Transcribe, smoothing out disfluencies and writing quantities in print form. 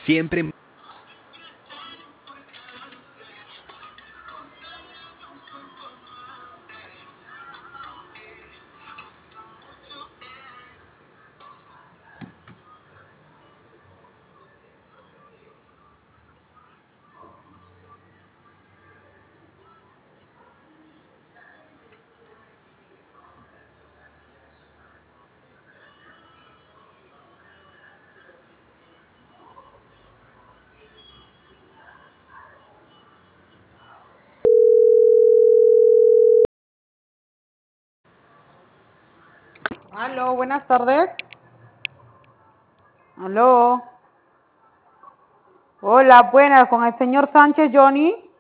Siempre. Aló, buenas tardes. Aló. Hola, buenas, con el señor Sánchez, Johnny.